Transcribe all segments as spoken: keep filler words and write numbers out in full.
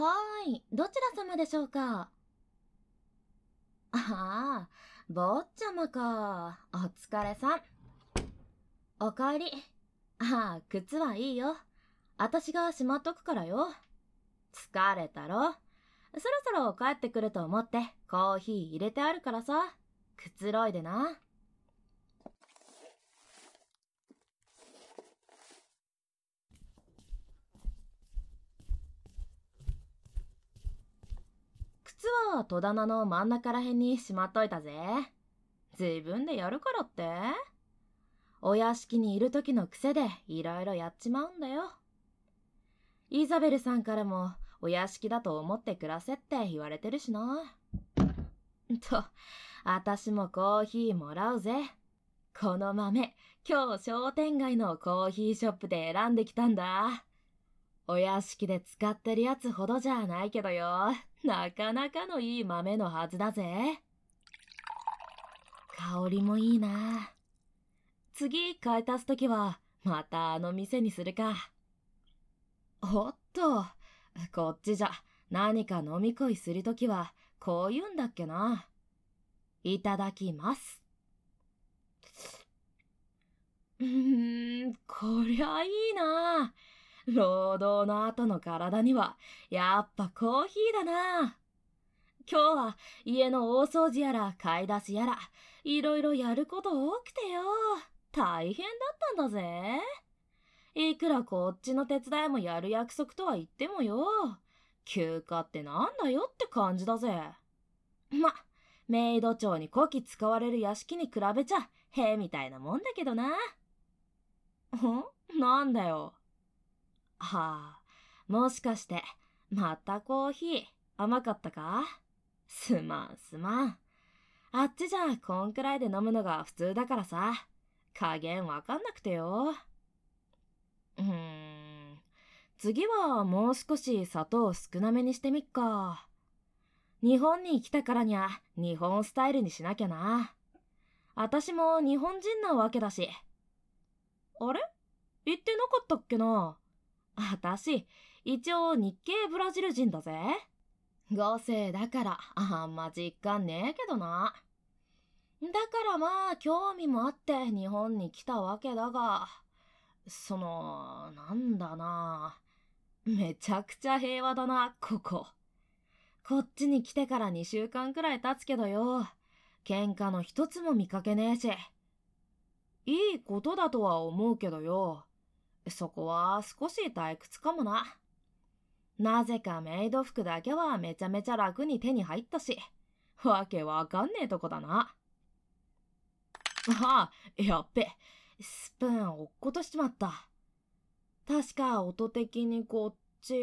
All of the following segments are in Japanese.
はーい、どちら様でしょうか？ああ、坊ちゃまか。お疲れさん。おかえり。ああ、靴はいいよ。あたしがしまっとくからよ。疲れたろ。そろそろ帰ってくると思ってコーヒー入れてあるからさ。くつろいでな。靴は戸棚の真ん中らへんにしまっといたぜ。自分でやるからって？お屋敷にいる時の癖でいろいろやっちまうんだよ。イザベルさんからもお屋敷だと思って暮らせって言われてるしな。と、あたしもコーヒーもらうぜ。この豆、今日商店街のコーヒーショップで選んできたんだ。お屋敷で使ってるやつほどじゃないけどよ。なかなかのいい豆のはずだぜ。香りもいいな。次買い足すときはまたあの店にするか。おっと、こっちじゃ何か飲み恋するときはこう言うんだっけな。いただきます。うーん、こりゃいいな。労働の後の体にはやっぱコーヒーだな。今日は家の大掃除やら買い出しやらいろいろやること多くてよ。大変だったんだぜ。いくらこっちの手伝いもやる約束とは言ってもよ。休暇ってなんだよって感じだぜ。ま、メイド長にこき使われる屋敷に比べちゃへみたいなもんだけどな。んなんだよ。はあ、もしかしてまたコーヒー甘かったか？すまんすまん。あっちじゃこんくらいで飲むのが普通だからさ。加減わかんなくてよ。うーん。次はもう少し砂糖少なめにしてみっか。日本に来たからにゃ日本スタイルにしなきゃな。あたしも日本人なわけだし。あれ？言ってなかったっけな。あたし一応日系ブラジル人だぜ。ご世だからあんま実感ねえけどな。だからまあ興味もあって日本に来たわけだが、その、なんだな。めちゃくちゃ平和だな、ここ。こっちに来てからにしゅうかんくらい経つけどよ。喧嘩の一つも見かけねえし。いいことだとは思うけどよ。そこは少し退屈かもな。なぜかメイド服だけはめちゃめちゃ楽に手に入ったし。わけわかんねえとこだな。ああ、やっべ。スプーン落っことしちまった。確か音的にこっち、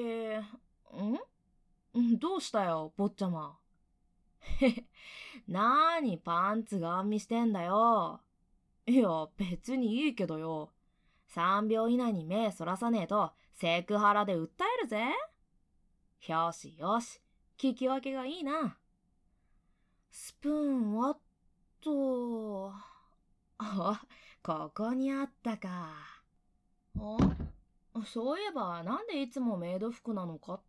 んどうしたよ、坊ちゃま。へなーにパンツガン見してんだよ。いや、別にいいけどよ。さんびょう以内に目そらさねえとセクハラで訴えるぜ。よしよし、聞き分けがいいな。スプーンはっと、あ、ここにあったか。あ、そういえばなんでいつもメイド服なのかって。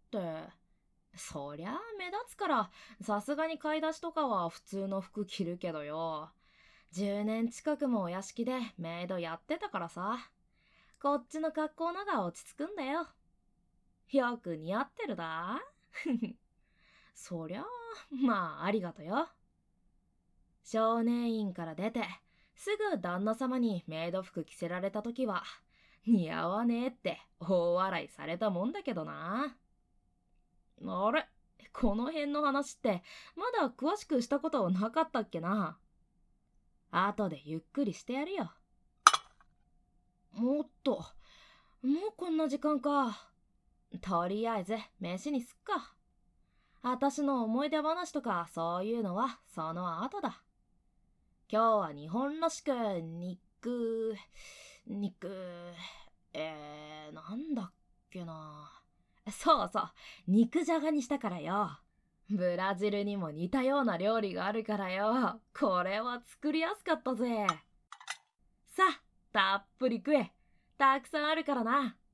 そりゃあ目立つからさすがに買い出しとかは普通の服着るけどよ。じゅうねん近くもお屋敷でメイドやってたからさ。こっちの格好のが落ち着くんだよ。よく似合ってるだ。そりゃあまあありがとよ。少年院から出てすぐ旦那様にメイド服着せられた時は似合わねえって大笑いされたもんだけどな。あれ、この辺の話ってまだ詳しくしたことなかったっけな。後でゆっくりしてやるよ。もっと、もうこんな時間か。とりあえず飯にすっか。あたしの思い出話とかそういうのはその後だ。今日は日本らしく肉、肉、えー、なんだっけな。そうそう、肉じゃがにしたからよ。ブラジルにも似たような料理があるからよ。これは作りやすかったぜ。さあ、たっぷり食え。たくさんあるからな。